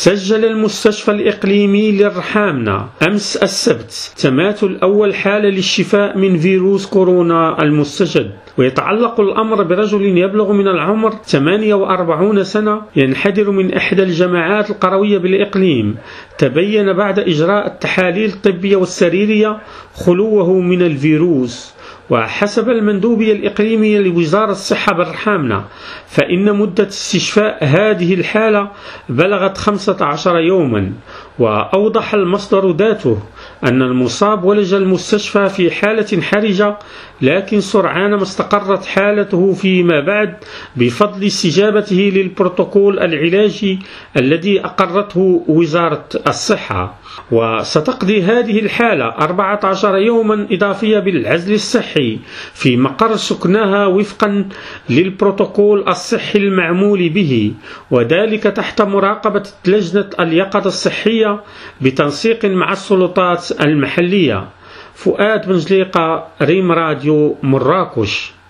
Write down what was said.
سجل المستشفى الإقليمي للرحامنة أمس السبت تماثل أول حالة للشفاء من فيروس كورونا المستجد، ويتعلق الأمر برجل يبلغ من العمر 48 سنة ينحدر من إحدى الجماعات القروية بالإقليم. تبين بعد إجراء التحاليل الطبية والسريرية خلوه من الفيروس. وحسب المندوبية الإقليمية لوزارة الصحة بالرحامنة فإن مدة استشفاء هذه الحالة بلغت 15 يوما. وأوضح المصدر ذاته أن المصاب ولج المستشفى في حالة حرجة، لكن سرعان ما استقرت حالته فيما بعد بفضل استجابته للبروتوكول العلاجي الذي أقرته وزارة الصحة. وستقضي هذه الحالة 14 يوما إضافية بالعزل الصحي في مقر سكنها وفقا للبروتوكول الصحي المعمول به، وذلك تحت مراقبة لجنة اليقظة الصحية بتنسيق مع السلطات المحلية. فؤاد بن جليقة، ريم راديو، مراكش.